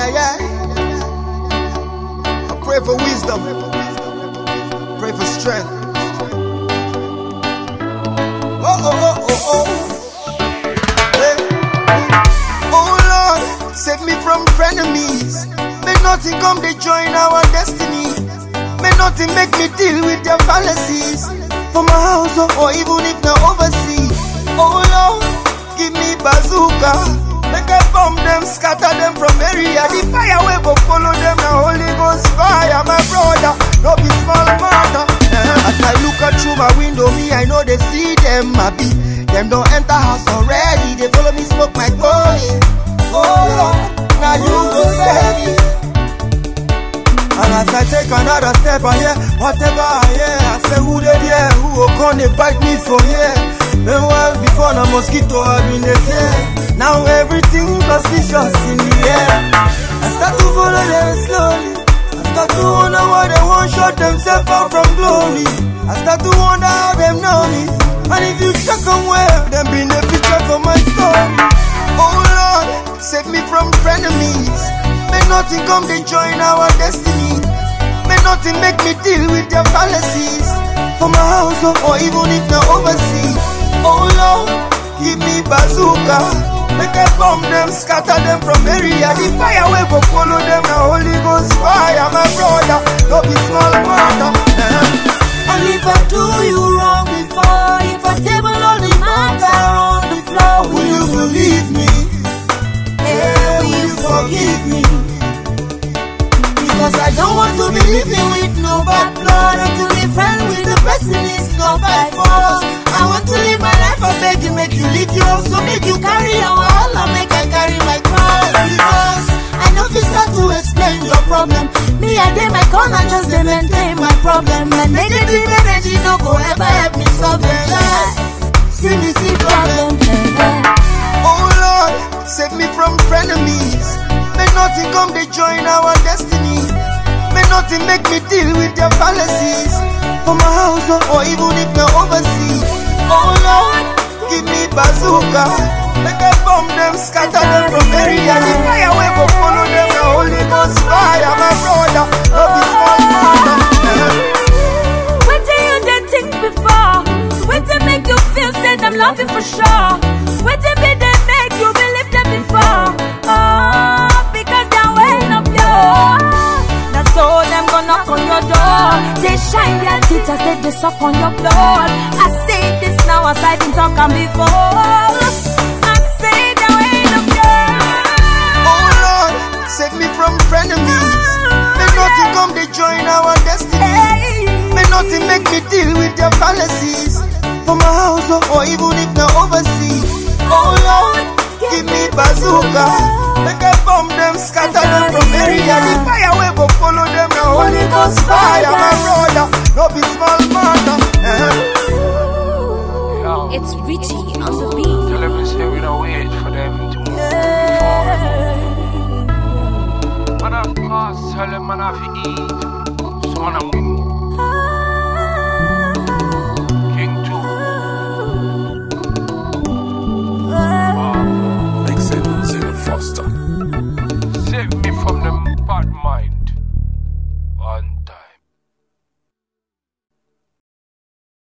yeah. I pray for wisdom, pray for strength. Hey. Oh Lord, save me from frenemies. May nothing come to join our destiny. May nothing make me deal with their fallacies. For my house or even if they're overseas. Oh Lord, give me bazooka. Make I bomb them, scatter them from area. The fire will go follow them. The Holy Ghost fire, my brother. No be small matter. As I look out through my window, me I know they see them happy. Them don't enter house already. They follow me smoke my glory. Oh Lord, now you go save me. And as I take another step, I hear whatever I hear. I say who they there, who will come they bite me for here. Meanwhile before the mosquito I've been there. Now everything suspicious in the air. I start to follow them slowly. I start to wonder why they won't shut themselves out from glory. I start to wonder how them know me. And if you check on where, them been the picture for my story. Oh Lord, save me from frenemies. May nothing come to join our destiny. May nothing make me deal with their fallacies. For my house or even if they're overseas. Oh Lord, give me bazooka. Make I bomb them, scatter them from area. The fire will go follow them. The Holy Ghost fire, my brother. Don't be small matter. And if I do you wrong before, if I table all the matter on the floor, will you believe me? Yeah, will you forgive me? Because I don't want to be living with no bad blood. And to be friends with the person is not by force. I want to live my life, I beg you, make you live yours. So make you carry your all, I make I carry my cross. Because I know if you start to explain your problem, me I dey my corner, just dey maintain my problem. And negative energy no go ever help me solve their life. See me see problem. Oh Lord, save me from frenemies. May nothing come to join our destiny. May nothing make me deal with their fallacies. For my house or even if they're overseas. Oh Lord, give me bazooka. Make I bomb them, scatter them from area. The fire will go follow them. The Holy Ghost fire, my brother. Don't be small matter. What do you did think before? What did make you feel said I'm loving for sure? What did they make you believe that before? Oh, because they're weighing up your. That's all them gonna knock on your door. They shine their teeth as they suck on your blood. I say this now as I didn't talk on before. I say they're weighing up your. Oh Lord, save me from frenemies. May nothing come to join our destiny. May nothing make me deal with their fallacies. For my house or even if they're overseas. Oh Lord, give me bazooka. Make I bomb them, scatter them from area. The fire will go follow them. The Holy Ghost fire, my brother. Don't be small matter. It's Richie on the beat. Tell them to say we don't wait for them to move. Man, of course, tell them man have to eat. So man,